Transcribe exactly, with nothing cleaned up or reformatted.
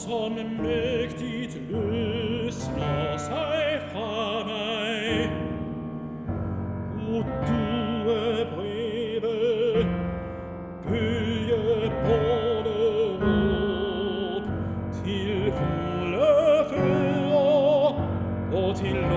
som mægtigt løsner sig fra mig. O due breve, bølgebårne råb, til fulde fødder og til